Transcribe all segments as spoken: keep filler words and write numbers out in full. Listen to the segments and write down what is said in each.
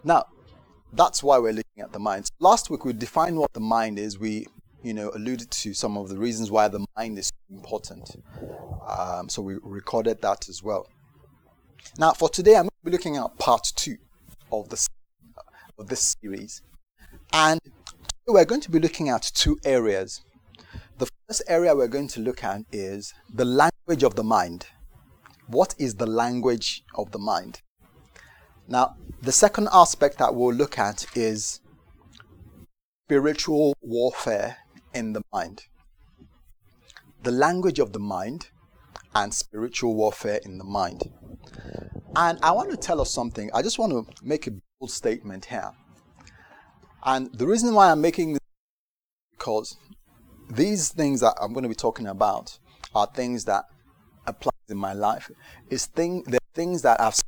Now, that's why we're looking at the mind. Last week we defined what the mind is. We, you know, alluded to some of the reasons why the mind is important. Um, so we recorded that as well. Now, for today, I'm going to be looking at part two of this of this series, and we're going to be looking at two areas. The first area we're going to look at is the language of the mind. What is the language of the mind? Now, the second aspect that we'll look at is spiritual warfare in the mind. The language of the mind and spiritual warfare in the mind. And I want to tell us something. I just want to make a bold statement here. And the reason why I'm making this is because these things that I'm going to be talking about are things that apply in my life. Is thing the things that I've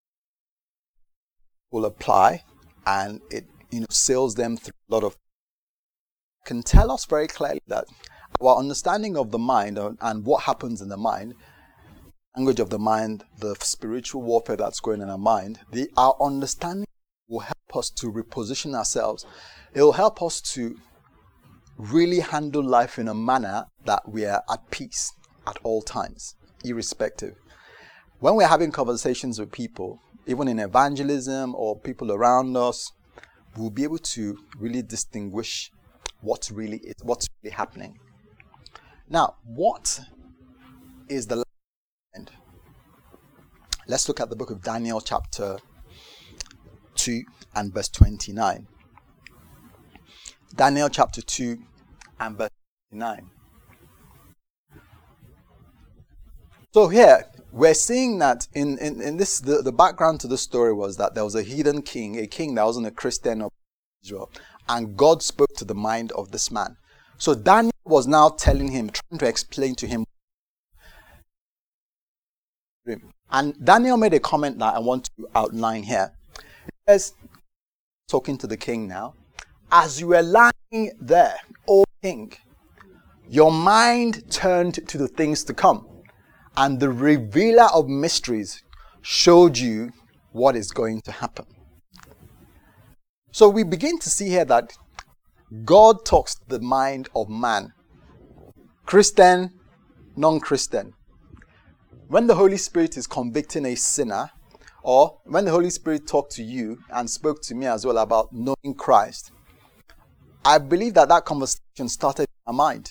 will apply, and it you know sails them through a lot of can tell us very clearly that our understanding of the mind and what happens in the mind, language of the mind, the spiritual warfare that's going on in our mind, the our understanding will help us to reposition ourselves. It will help us to really handle life in a manner that we are at peace at all times, irrespective. When we're having conversations with people, even in evangelism or people around us, we'll be able to really distinguish what really is, what's really happening. Now, what is the mind? Let's look at the book of Daniel chapter two and verse twenty-nine. Daniel chapter two and verse twenty-nine. So here, we're seeing that in, in, in this, the, the background to the story was that there was a heathen king, a king that wasn't a Christian of Israel, and God spoke to the mind of this man. So Daniel was now telling him, trying to explain to him. And Daniel made a comment that I want to outline here. He says, talking to the king now, as you were lying there, O king, your mind turned to the things to come. And the revealer of mysteries showed you what is going to happen. So we begin to see here that God talks to the mind of man. Christian, non-Christian. When the Holy Spirit is convicting a sinner, or when the Holy Spirit talked to you and spoke to me as well about knowing Christ, I believe that that conversation started in my mind.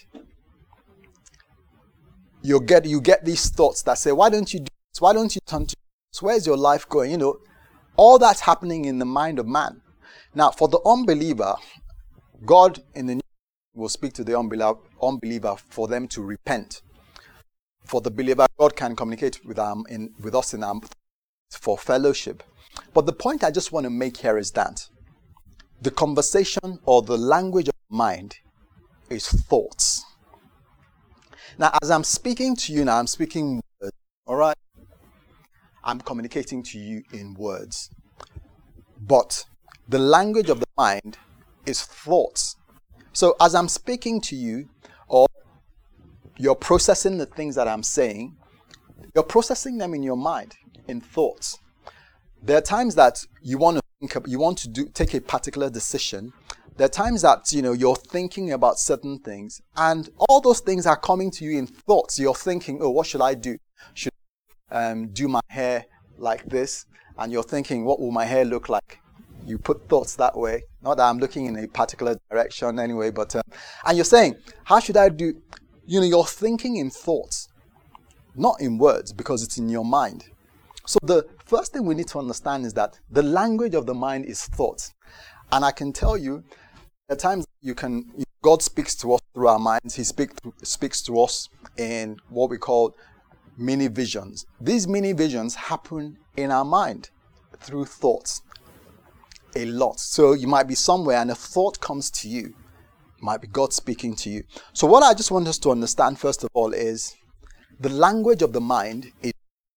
You get you get these thoughts that say, why don't you do this? Why don't you turn to this? Where's your life going? You know, all that's happening in the mind of man. Now, for the unbeliever, God in the New Testament will speak to the unbeliever, unbeliever for them to repent. For the believer, God can communicate with them in with us in our for fellowship. But the point I just want to make here is that the conversation or the language of mind is thoughts. Now, as I'm speaking to you now, I'm speaking words, all right? I'm communicating to you in words. But the language of the mind is thoughts. So as I'm speaking to you, or you're processing the things that I'm saying, you're processing them in your mind, in thoughts. There are times that you want to think, you want to do, take a particular decision. There are times that, you know, you're thinking about certain things, and all those things are coming to you in thoughts. You're thinking, oh, what should I do? Should I um, do my hair like this? And you're thinking, what will my hair look like? You put thoughts that way. Not that I'm looking in a particular direction anyway, but, um, and you're saying, how should I do? You know, you're thinking in thoughts, not in words, because it's in your mind. So the first thing we need to understand is that the language of the mind is thoughts. And I can tell you, at times you can, God speaks to us through our minds. He speak to, speaks to us in what we call mini visions. These mini visions happen in our mind through thoughts a lot. So you might be somewhere and a thought comes to you. It might be God speaking to you. So what I just want us to understand first of all is the language of the mind is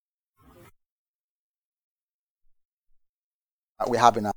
that we have in our.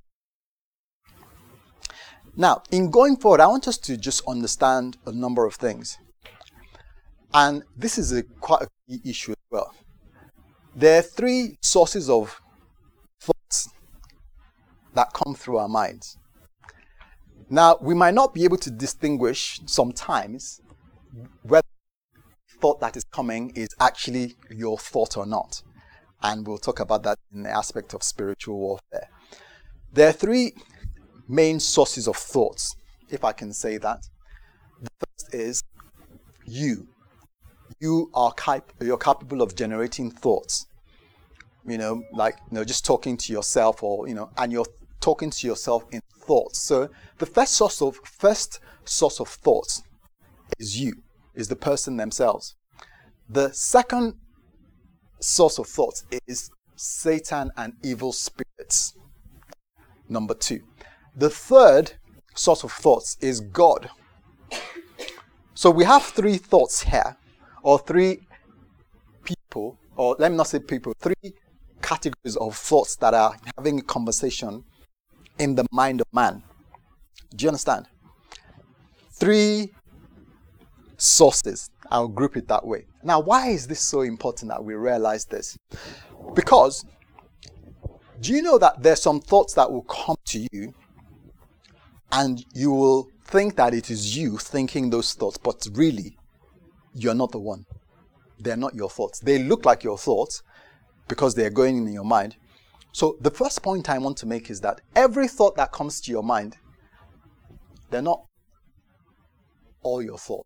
Now, in going forward, I want us to just understand a number of things. And this is a quite a key issue as well. There are three sources of thoughts that come through our minds. Now, we might not be able to distinguish sometimes whether the thought that is coming is actually your thought or not. And we'll talk about that in the aspect of spiritual warfare. There are three main sources of thoughts, if I can say that. The first is you. You are cap- you're capable of generating thoughts. You know, like, you know, just talking to yourself, or, you know, and you're talking to yourself in thoughts. So the first source of first source of thoughts is you, is the person themselves. The second source of thoughts is Satan and evil spirits. Number two. The third source of thoughts is God. So we have three thoughts here, or three people, or let me not say people, three categories of thoughts that are having a conversation in the mind of man. Do you understand? Three sources. I'll group it that way. Now, why is this so important that we realize this? Because do you know that there's some thoughts that will come to you and you will think that it is you thinking those thoughts, but really, you're not the one. They're not your thoughts. They look like your thoughts because they're going in your mind. So the first point I want to make is that every thought that comes to your mind, they're not all your thoughts.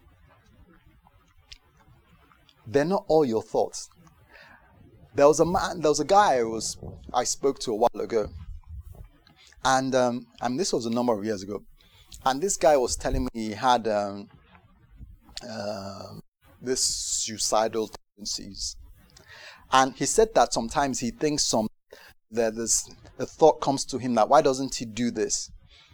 They're not all your thoughts. There was a man, there was a guy I was I spoke to a while ago, and um, and this was a number of years ago, and this guy was telling me he had um, uh, this suicidal tendencies, and he said that sometimes he thinks some that this a thought comes to him that why doesn't he do this?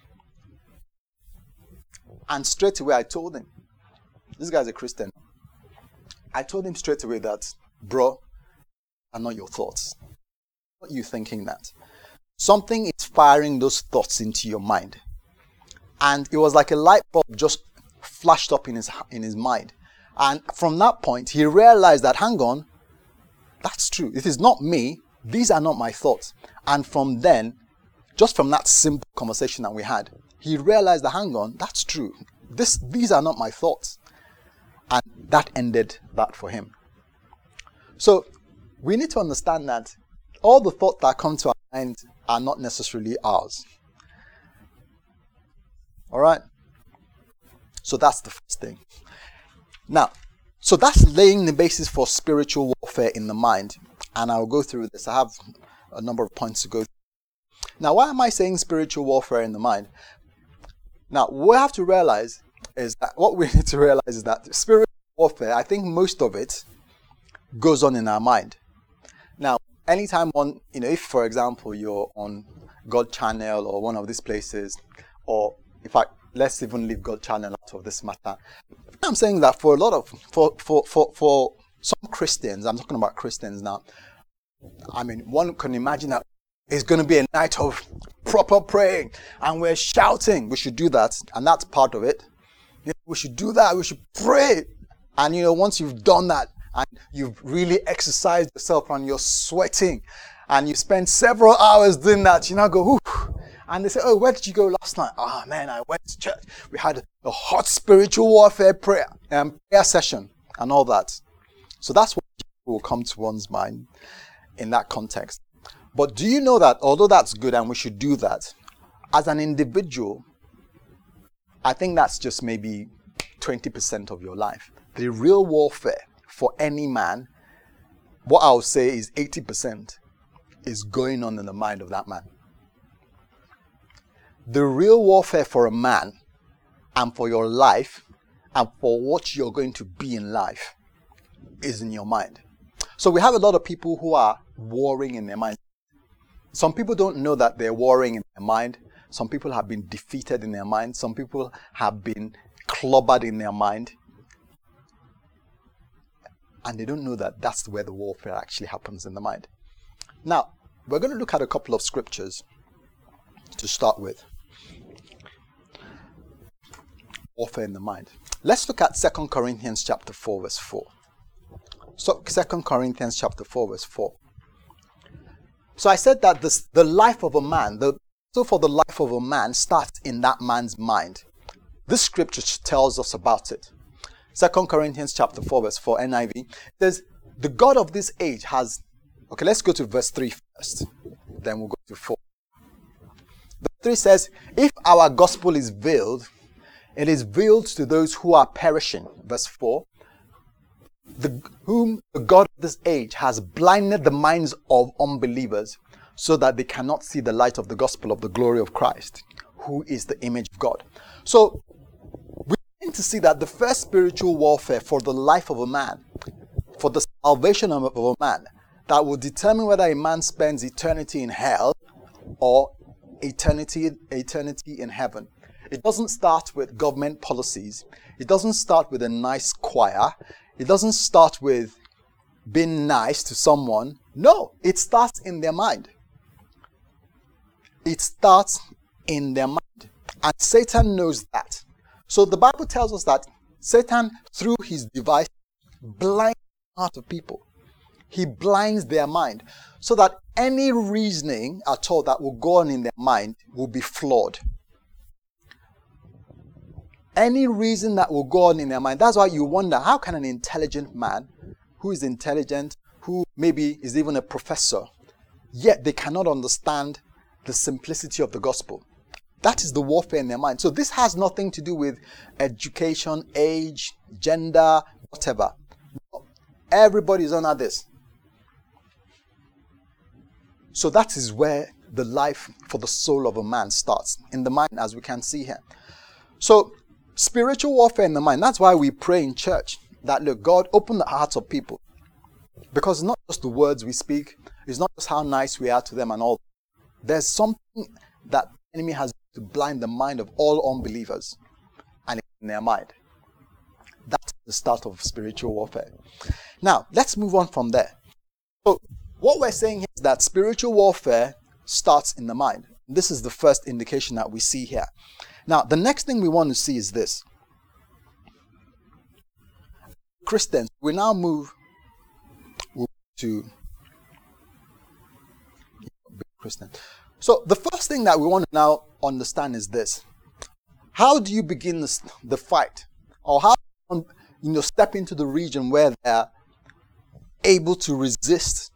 And straight away I told him, this guy's a Christian. I told him straight away that, bro, are not your thoughts. What are you thinking that? Something is firing those thoughts into your mind. And it was like a light bulb just flashed up in his in his mind. And from that point, he realized that, hang on, that's true. It is not me. These are not my thoughts. And from then, just from that simple conversation that we had, he realized that, hang on, that's true. This, these are not my thoughts. And that ended that for him. So we need to understand that all the thoughts that come to our mind are not necessarily ours. All right? So that's the first thing. Now, so that's laying the basis for spiritual warfare in the mind. And I'll go through this. I have a number of points to go through. Now, why am I saying spiritual warfare in the mind? Now, what we have to realize is that what we need to realize is that spiritual warfare, I think most of it goes on in our mind. Now, anytime one, you know, if for example you're on God Channel or one of these places, or in fact, let's even leave God Channel out of this matter. I'm saying that for a lot of, for, for, for, for some Christians, I'm talking about Christians now, I mean, one can imagine that it's going to be a night of proper praying and we're shouting. We should do that, and that's part of it. You know, we should do that. We should pray. And, you know, once you've done that and you've really exercised yourself and you're sweating and you spend several hours doing that, you now go, ooh. And they say, oh, where did you go last night? Oh, man, I went to church. We had a hot spiritual warfare prayer, um, prayer session and all that. So that's what will come to one's mind in that context. But do you know that although that's good and we should do that, as an individual, I think that's just maybe twenty percent of your life. The real warfare for any man, what I would say is eighty percent is going on in the mind of that man. The real warfare for a man and for your life and for what you're going to be in life is in your mind. So we have a lot of people who are warring in their mind. Some people don't know that they're warring in their mind. Some people have been defeated in their mind. Some people have been clobbered in their mind. And they don't know that that's where the warfare actually happens in the mind. Now, we're going to look at a couple of scriptures to start with. Warfare in the mind. Let's look at Second Corinthians chapter four, verse four. So Second Corinthians chapter four, verse four. So I said that this, the life of a man, the so for the life of a man starts in that man's mind. This scripture tells us about it. Second Corinthians chapter four, verse four, N I V. Says, the God of this age has... Okay, let's go to verse three first. Then we'll go to four. Verse three says, if our gospel is veiled, it is veiled to those who are perishing. Verse four. The, whom the God of this age has blinded the minds of unbelievers, so that they cannot see the light of the gospel of the glory of Christ, who is the image of God. So, we need to see that the first spiritual warfare for the life of a man, for the salvation of a man, that will determine whether a man spends eternity in hell or eternity, eternity in heaven. It doesn't start with government policies. It doesn't start with a nice choir. It doesn't start with being nice to someone. No, it starts in their mind. It starts in their mind. And Satan knows that. So the Bible tells us that Satan, through his device, blinds the heart of people. He blinds their mind, so that any reasoning at all that will go on in their mind will be flawed. Any reason that will go on in their mind. That's why you wonder, how can an intelligent man, who is intelligent, who maybe is even a professor, yet they cannot understand the simplicity of the gospel? That is the warfare in their mind. So this has nothing to do with education, age, gender, whatever. Everybody is under this. So that is where the life for the soul of a man starts, in the mind, as we can see here. So spiritual warfare in the mind. That's why we pray in church that, look, God, open the hearts of people. Because it's not just the words we speak. It's not just how nice we are to them and all. There's something that the enemy has to blind the mind of all unbelievers, and it's in their mind. That's the start of spiritual warfare. Now, let's move on from there. So what we're saying here is that spiritual warfare starts in the mind. This is the first indication that we see here. Now, the next thing we want to see is this. Christians, we now move to Christian. So the first thing that we want to now understand is this. How do you begin the, the fight? Or how you know, step into the region where they're able to resist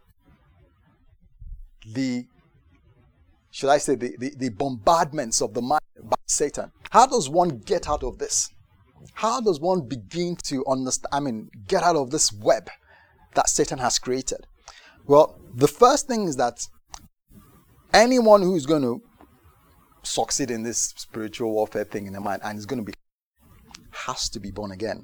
the, should I say, the, the, the bombardments of the mind by Satan? How does one get out of this? How does one begin to understand, I mean, get out of this web that Satan has created? Well, the first thing is that anyone who is going to succeed in this spiritual warfare thing in the mind and is going to be, has to be born again.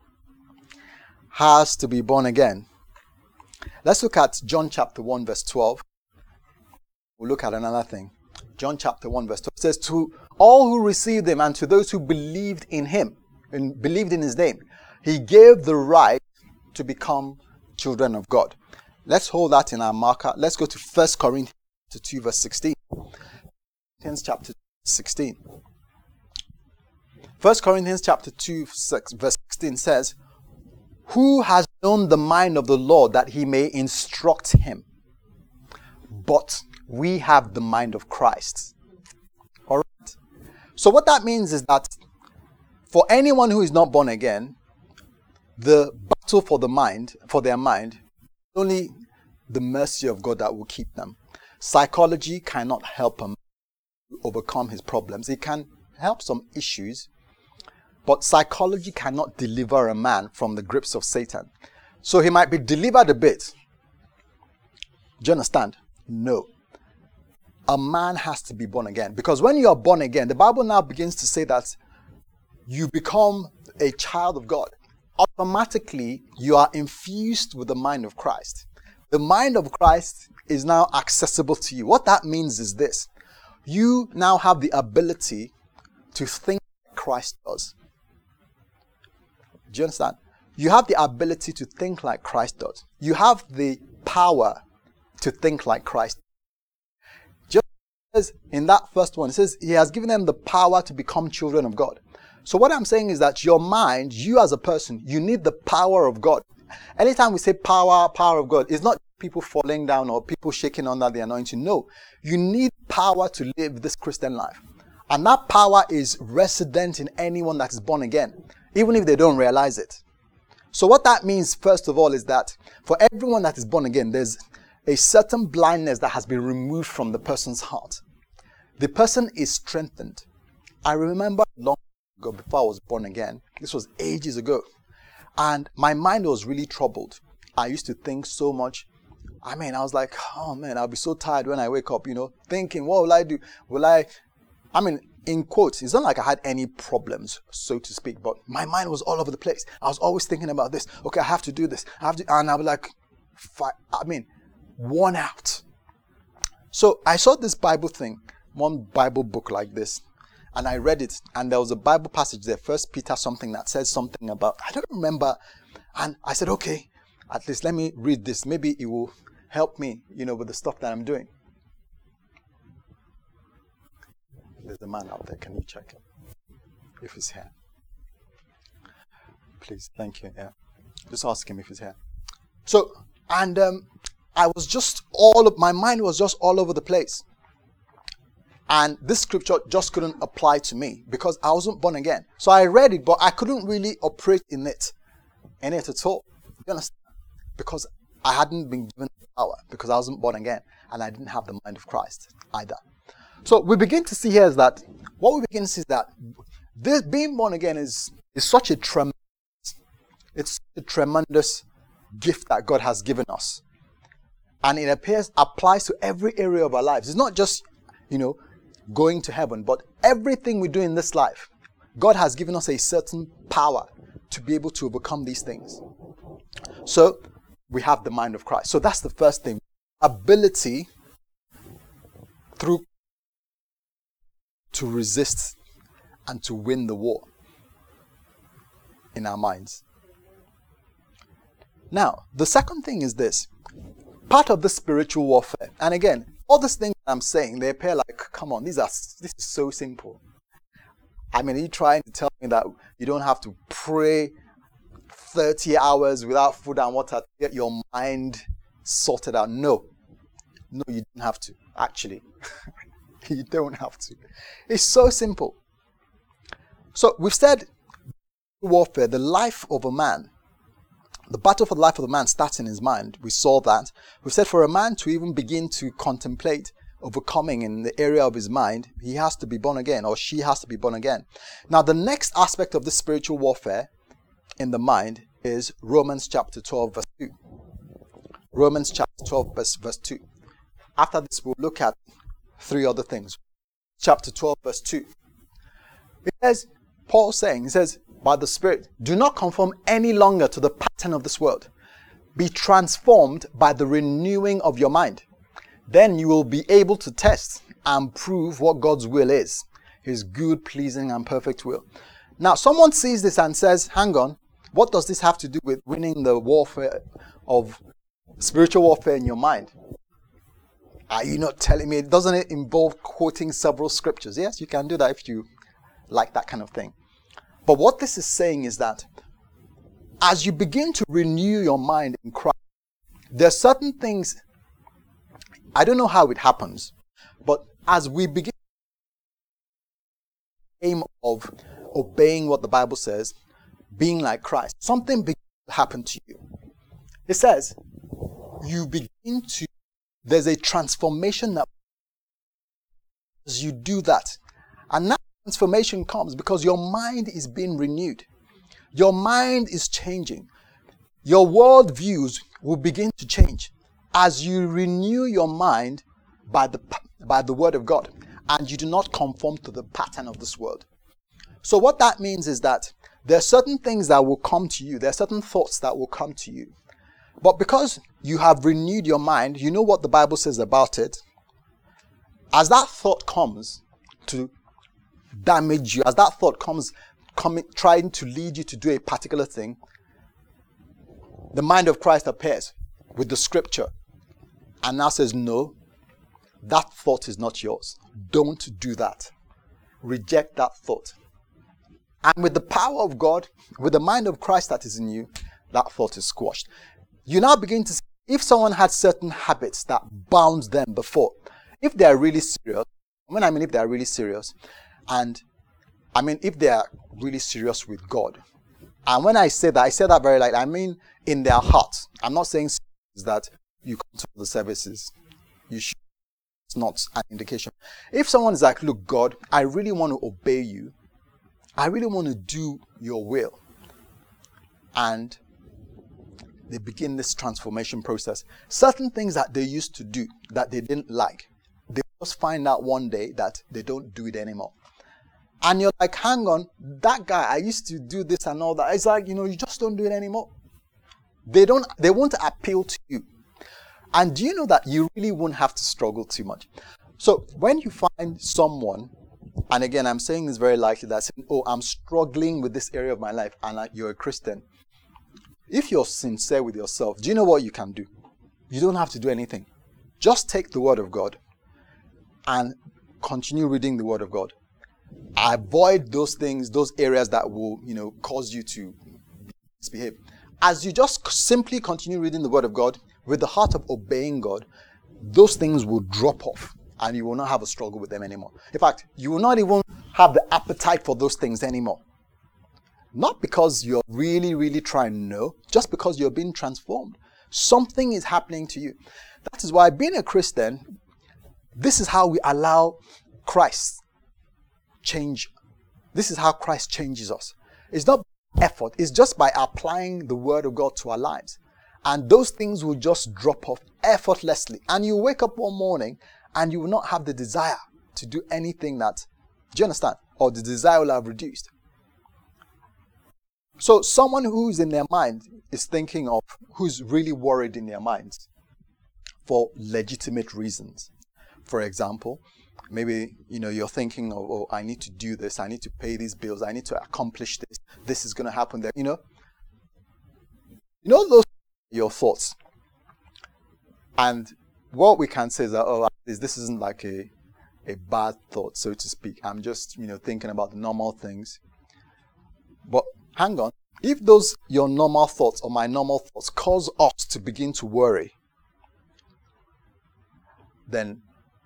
Has to be born again. Let's look at John chapter one, verse twelve. We'll look at another thing. John chapter one, verse twelve says, to all who received him and to those who believed in him, and believed in his name, he gave the right to become children of God. Let's hold that in our marker. Let's go to First Corinthians two, verse sixteen. Corinthians chapter sixteen. First Corinthians chapter two, verse sixteen says, who has known the mind of the Lord that he may instruct him? But we have the mind of Christ. All right. So what that means is that for anyone who is not born again, the battle for the mind, for their mind, only the mercy of God that will keep them. Psychology cannot help him overcome his problems. It can help some issues, but psychology cannot deliver a man from the grips of Satan. So he might be delivered a bit. Do you understand? No. A man has to be born again. Because when you are born again, the Bible now begins to say that you become a child of God. Automatically, you are infused with the mind of Christ. The mind of Christ is now accessible to you. What that means is this. You now have the ability to think like Christ does. Do you understand? You have the ability to think like Christ does. You have the power to think like Christ. Just as in that first one, it says he has given them the power to become children of God. So what I'm saying is that your mind, you as a person, you need the power of God. Anytime we say power, power of God, it's not people falling down or people shaking under the anointing. No, you need power to live this Christian life. And that power is resident in anyone that is born again, even if they don't realize it. So what that means, first of all, is that for everyone that is born again, there's a certain blindness that has been removed from the person's heart. The person is strengthened. I remember long ago, before I was born again, this was ages ago, and my mind was really troubled. I used to think so much. I mean, I was like, oh man, I'll be so tired when I wake up, you know, thinking, what will I do? Will I, I mean, in quotes, it's not like I had any problems, so to speak, but my mind was all over the place. I was always thinking about this. Okay, I have to do this. I have to, and I was like, I mean, worn out. So I saw this Bible thing, one Bible book like this, and I read it, and there was a Bible passage there, First Peter something, that says something about, I don't remember, and I said, okay, at least let me read this. Maybe it will help me, you know, with the stuff that I'm doing. There's a man out there. Can you check if he's here? Please, thank you. Yeah, just ask him if he's here. So, and um, I was just all of my mind was just all over the place, and this scripture just couldn't apply to me because I wasn't born again. So I read it, but I couldn't really operate in it, in it at all. You understand? Because I hadn't been given power, because I wasn't born again, and I didn't have the mind of Christ either. So we begin to see here is that, what we begin to see is that this being born again is, is such a tremendous, it's a tremendous gift that God has given us. And it appears, applies to every area of our lives. It's not just, you know, going to heaven, but everything we do in this life. God has given us a certain power to be able to overcome these things. So we have the mind of Christ. So that's the first thing. Ability through to resist and to win the war in our minds. Now, the second thing is this. Part of the spiritual warfare. And again, all these things I'm saying, they appear like, come on, these are this is so simple. I mean, are you trying to tell me that you don't have to pray thirty hours without food and water to get your mind sorted out? No. No, you don't have to, actually. You don't have to. It's so simple. So we've said warfare, the life of a man, the battle for the life of the man starts in his mind. We saw that. We've said for a man to even begin to contemplate overcoming in the area of his mind, he has to be born again, or she has to be born again. Now, the next aspect of this spiritual warfare in the mind is Romans chapter twelve, verse two. Romans chapter twelve, verse, verse two. After this, we'll look at three other things. Chapter twelve, verse two. It says, Paul saying, he says, by the Spirit, do not conform any longer to the pattern of this world. Be transformed by the renewing of your mind. Then you will be able to test and prove what God's will is, his good, pleasing, and perfect will. Now, someone sees this and says, hang on, what does this have to do with winning the warfare of spiritual warfare in your mind? Are you not telling me? Doesn't it involve quoting several scriptures? Yes, you can do that if you like that kind of thing. But what this is saying is that as you begin to renew your mind in Christ, there are certain things, I don't know how it happens, but as we begin the aim of obeying what the Bible says, being like Christ, something begins to happen to you. It says, you begin to, there's a transformation that as you do that. And that transformation comes because your mind is being renewed. Your mind is changing. Your world views will begin to change as you renew your mind by the by the word of God, and you do not conform to the pattern of this world. So what that means is that there are certain things that will come to you. There are certain thoughts that will come to you. But because you have renewed your mind, you know what the Bible says about it. As that thought comes to damage you, as that thought comes coming, trying to lead you to do a particular thing, the mind of Christ appears with the scripture and now says, no, that thought is not yours. Don't do that. Reject that thought. And with the power of God, with the mind of Christ that is in you, that thought is squashed. You now begin to see if someone had certain habits that bound them before, if they are really serious, when I mean if they are really serious, and I mean if they are really serious with God, and when I say that, I say that very lightly, I mean in their hearts. I'm not saying that you come to the services, you should. It's not an indication. If someone is like, look, God, I really want to obey you. I really want to do your will. And they begin this transformation process. Certain things that they used to do that they didn't like, they just find out one day that they don't do it anymore. And you're like, hang on, that guy, I used to do this and all that. It's like, you know, you just don't do it anymore. They don't, they won't appeal to you. And do you know that you really won't have to struggle too much? So when you find someone, and again, I'm saying this very likely, that saying, oh, I'm struggling with this area of my life, and you're a Christian. If you're sincere with yourself, do you know what you can do? You don't have to do anything. Just take the Word of God and continue reading the Word of God. Avoid those things, those areas that will, you know, cause you to misbehave. As you just simply continue reading the Word of God with the heart of obeying God, those things will drop off and you will not have a struggle with them anymore. In fact, you will not even have the appetite for those things anymore. Not because you're really, really trying, no, just because you're being transformed. Something is happening to you. That is why being a Christian, this is how we allow Christ change. This is how Christ changes us. It's not effort, it's just by applying the Word of God to our lives. And those things will just drop off effortlessly. And you wake up one morning and you will not have the desire to do anything that, do you understand? Or the desire will have reduced. So someone who's in their mind is thinking of, who's really worried in their minds for legitimate reasons. For example, maybe, you know, you're thinking of, oh, I need to do this, I need to pay these bills, I need to accomplish this, this is going to happen there, you know. You know, those are your thoughts. And what we can say is that, oh, this isn't like a, a bad thought, so to speak. I'm just, you know, thinking about the normal things. But hang on. If those, your normal thoughts or my normal thoughts, cause us to begin to worry, then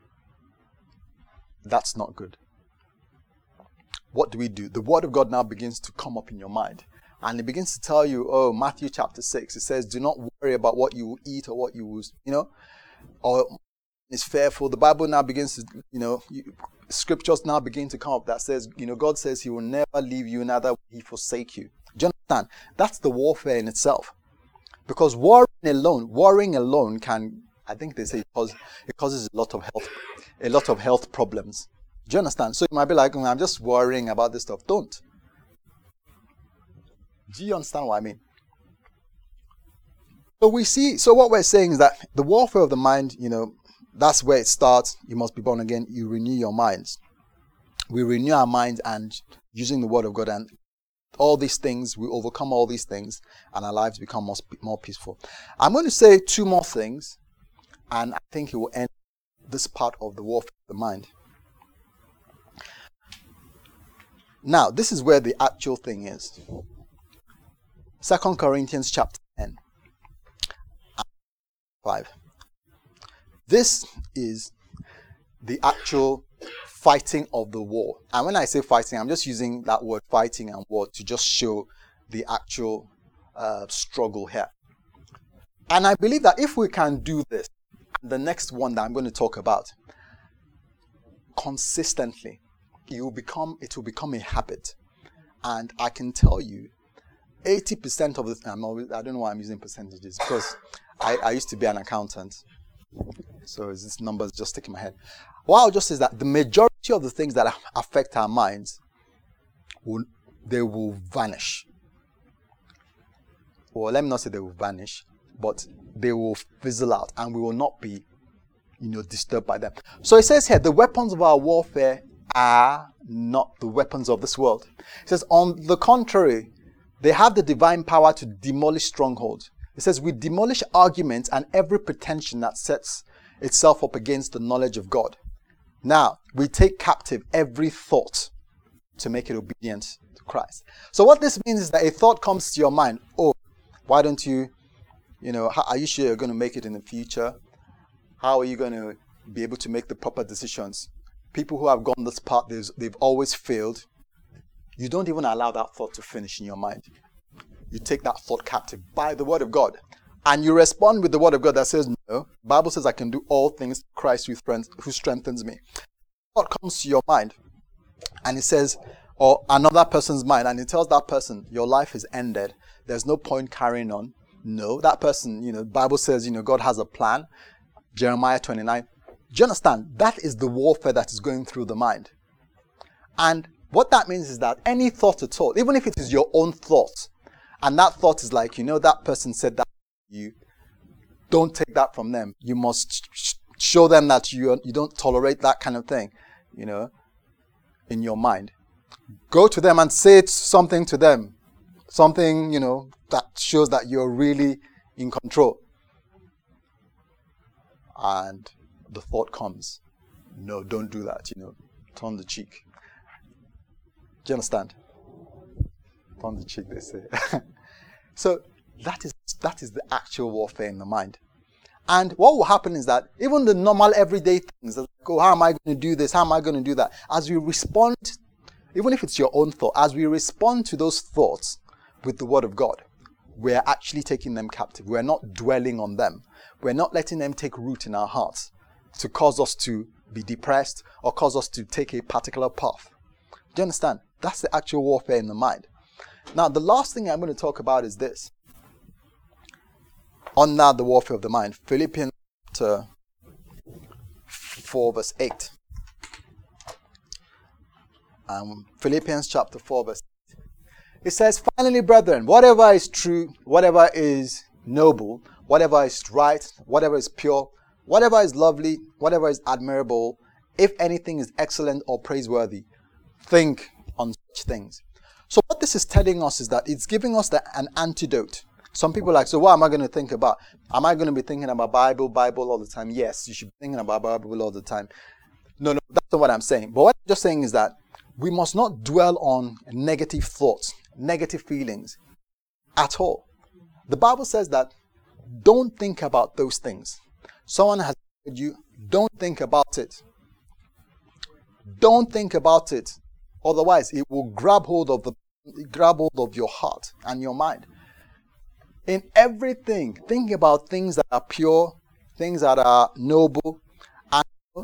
that's not good. What do we do? The Word of God now begins to come up in your mind. And it begins to tell you, oh, Matthew chapter six, it says, do not worry about what you will eat or what you will, you know, or it's fearful. The Bible now begins to, you know, you, scriptures now begin to come up that says, you know, God says he will never leave you, neither will he forsake you. Do you understand? That's the warfare in itself. Because worrying alone, worrying alone can, I think they say it causes, it causes a lot of health, a lot of health problems. Do you understand? So you might be like, oh, I'm just worrying about this stuff. Don't. Do you understand what I mean? So we see, so what we're saying is that the warfare of the mind, you know, that's where it starts. You must be born again. You renew your minds. We renew our minds and using the Word of God, and all these things, we overcome all these things and our lives become more, more peaceful. I'm going to say two more things and I think it will end this part of the warfare of the mind. Now, this is where the actual thing is. Second Corinthians chapter ten, five. This is the actual fighting of the war. And when I say fighting, I'm just using that word fighting and war to just show the actual uh, struggle here. And I believe that if we can do this, the next one that I'm going to talk about, consistently, it will become, it will become a habit. And I can tell you, eighty percent of the time, I don't know why I'm using percentages, because I, I used to be an accountant. So this number is just sticking in my head. What I'll just say is that the majority of the things that affect our minds, will, they will vanish. Or let me not say they will vanish, but they will fizzle out and we will not be, you know, disturbed by them. So it says here, the weapons of our warfare are not the weapons of this world. It says, on the contrary, they have the divine power to demolish strongholds. It says, we demolish arguments and every pretension that sets itself up against the knowledge of God. Now, we take captive every thought to make it obedient to Christ. So what this means is that a thought comes to your mind. Oh, why don't you, You know, how, are you sure you're going to make it in the future? How are you going to be able to make the proper decisions? People who have gone this path, they've always failed. You don't even allow that thought to finish in your mind. You take that thought captive by the word of God. And you respond with the word of God that says, no. The Bible says I can do all things through Christ who strengthens me. Thought comes to your mind and it says, or another person's mind, and it tells that person, your life is ended. There's no point carrying on. No, that person, you know, the Bible says, you know, God has a plan. Jeremiah twenty-nine. Do you understand? That is the warfare that is going through the mind. And what that means is that any thought at all, even if it is your own thought, and that thought is like, you know, that person said that to you, don't take that from them. You must sh- show them that you, you don't tolerate that kind of thing, you know, in your mind. Go to them and say something to them. Something, you know, that shows that you're really in control. And the thought comes, no, don't do that, you know, turn the cheek. Do you understand? Turn the cheek, they say. So that is that is the actual warfare in the mind. And what will happen is that even the normal everyday things, like, oh, how am I going to do this? How am I going to do that? As we respond, even if it's your own thought, as we respond to those thoughts with the word of God, we're actually taking them captive. We're not dwelling on them. We're not letting them take root in our hearts to cause us to be depressed or cause us to take a particular path. Do you understand? That's the actual warfare in the mind. Now, the last thing I'm going to talk about is this. Under the warfare of the mind, Philippians chapter four, verse eight. Um, Philippians chapter four, verse eight. It says, finally, brethren, whatever is true, whatever is noble, whatever is right, whatever is pure, whatever is lovely, whatever is admirable, if anything is excellent or praiseworthy, think on such things. So what this is telling us is that it's giving us the, an antidote. Some people are like, so what am I going to think about? Am I going to be thinking about Bible, Bible all the time? Yes, you should be thinking about Bible all the time. No, no, that's not what I'm saying. But what I'm just saying is that we must not dwell on negative thoughts, negative feelings at all. The Bible says that don't think about those things. Someone has told you, don't think about it. Don't think about it. Otherwise, it will grab hold of the grab hold of your heart and your mind. In everything, think about things that are pure, things that are noble, and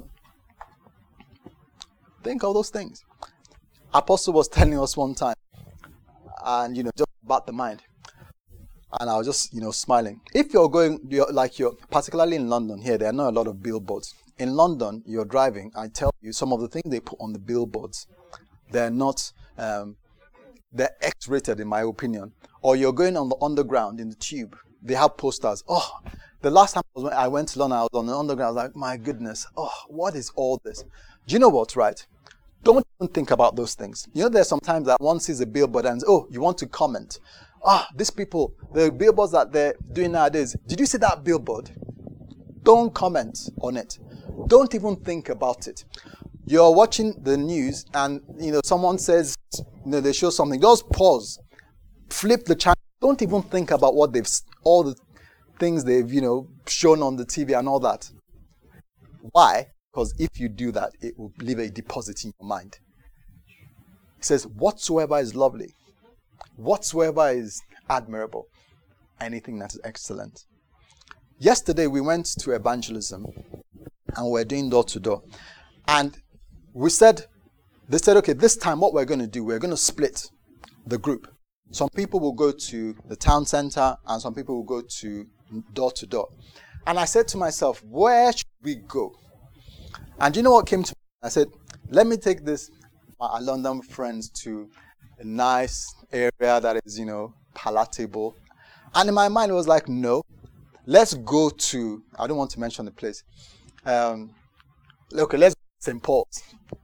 think of those things. Apostle was telling us one time, and you know, just about the mind. And I was just, you know, smiling. If you're going, you're like you're, particularly in London here, there are not a lot of billboards. In London, you're driving, I tell you, some of the things they put on the billboards, they're not, um, they're X-rated in my opinion. Or you're going on the underground in the tube, they have posters. Oh, the last time I, was, I went to London, I was on the underground, I was like, my goodness, oh, what is all this? Do you know what, right? Don't even think about those things. You know, there's sometimes that one sees a billboard and, oh, you want to comment. Ah, these people, the billboards that they're doing nowadays, did you see that billboard? Don't comment on it. Don't even think about it. You're watching the news and, you know, someone says, you know, they show something. Just pause. Flip the channel. Don't even think about what they've, all the things they've, you know, shown on the T V and all that. Why? Because if you do that, it will leave a deposit in your mind. It says, whatsoever is lovely, whatsoever is admirable, anything that is excellent. Yesterday we went to evangelism and we're doing door to door. And we said, they said, okay, this time what we're going to do, we're going to split the group. Some people will go to the town center and some people will go to door to door. And I said to myself, where should we go? And you know what came to me? I said, let me take this, my London friends, to a nice area that is, you know, palatable. And in my mind, it was like, no, let's go to, I don't want to mention the place. Um, okay, let's go to Saint Paul's.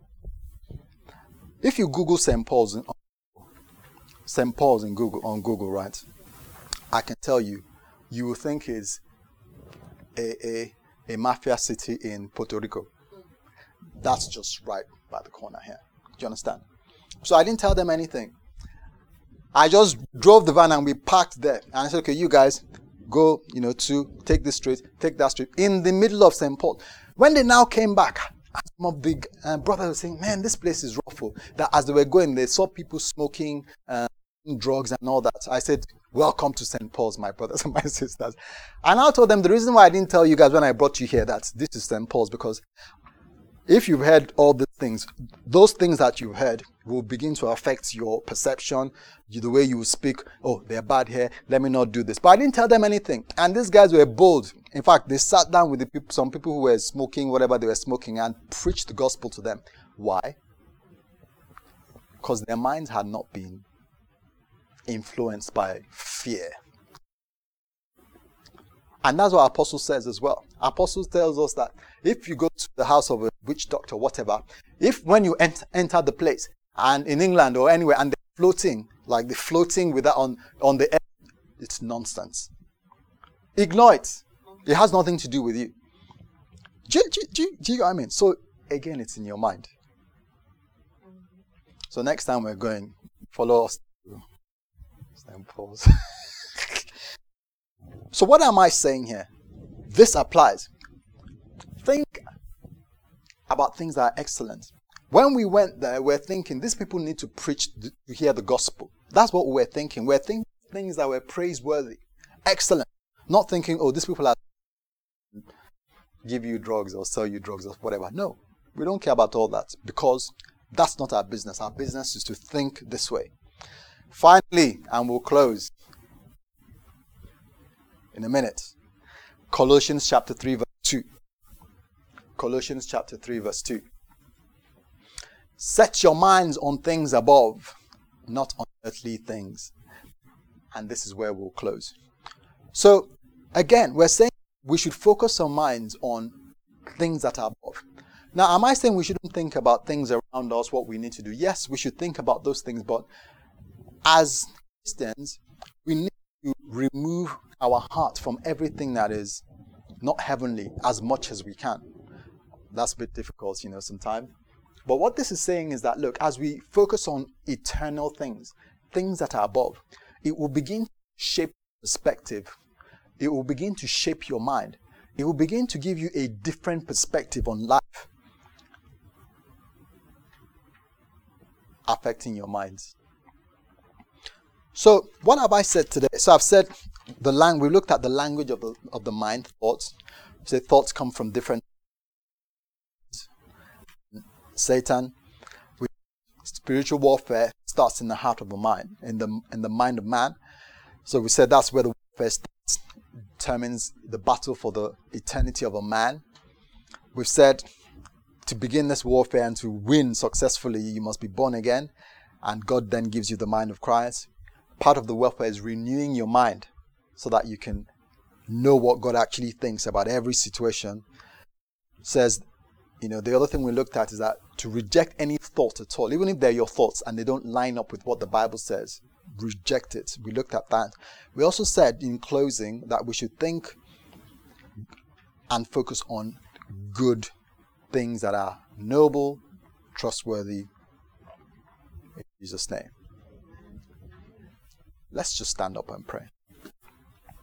If you Google Saint Paul's, in, Saint Paul's in Google, on Google, right, I can tell you, you will think it's a, a, a mafia city in Puerto Rico. That's just right by the corner here. Do you understand? So I didn't tell them anything. I just drove the van and we parked there. And I said, okay, you guys, go, you know, to take this street, take that street, in the middle of Saint Paul. When they now came back, some of the uh, brothers were saying, man, this place is awful. That as they were going, they saw people smoking uh, drugs and all that. I said, welcome to Saint Paul's, my brothers and my sisters. And I told them the reason why I didn't tell you guys when I brought you here that this is Saint Paul's, because if you've heard all these things, those things that you've heard will begin to affect your perception, you, the way you speak. Oh, they're bad here. Let me not do this. But I didn't tell them anything. And these guys were bold. In fact, they sat down with the people, some people who were smoking, whatever they were smoking, and preached the gospel to them. Why? Because their minds had not been influenced by fear. And that's what Apostle says as well. Apostle tells us that if you go to the house of a witch doctor, whatever, if when you ent- enter the place, and in England or anywhere, and they're floating, like they're floating with that on, on the air, it's nonsense. Ignore it. It has nothing to do with you. Do, do, do, do you know what I mean? So, again, it's in your mind. So next time we're going, follow us to Saint Paul's. So what am I saying here? This applies. Think about things that are excellent. When we went there, we're thinking these people need to preach, to hear the gospel. That's what we're thinking. We're thinking things that were praiseworthy, excellent. Not thinking, oh, these people are give you drugs or sell you drugs or whatever. No, we don't care about all that because that's not our business. Our business is to think this way. Finally, and we'll close in a minute. Colossians chapter three verse two. Colossians chapter three verse two. Set your minds on things above, not on earthly things. And this is where we'll close. So, again, we're saying we should focus our minds on things that are above. Now, am I saying we shouldn't think about things around us, what we need to do? Yes, we should think about those things, but as Christians, we need to remove our heart from everything that is not heavenly as much as we can. That's a bit difficult, you know, sometimes. But what this is saying is that, look, as we focus on eternal things, things that are above, it will begin to shape perspective. It will begin to shape your mind. It will begin to give you a different perspective on life, affecting your minds. So, what have I said today? So, I've said the lang- we looked at the language of the, of the mind, thoughts. So, thoughts come from different Satan. We, spiritual warfare starts in the heart of the mind, in the in the mind of man. So we said that's where the warfare starts, determines the battle for the eternity of a man. We've said to begin this warfare and to win successfully, you must be born again, and God then gives you the mind of Christ. Part of the warfare is renewing your mind so that you can know what God actually thinks about every situation. It says, you know, the other thing we looked at is that to reject any thought at all, even if they're your thoughts and they don't line up with what the Bible says, reject it. We looked at that. We also said in closing that we should think and focus on good things that are noble, trustworthy. In Jesus' name. Let's just stand up and pray.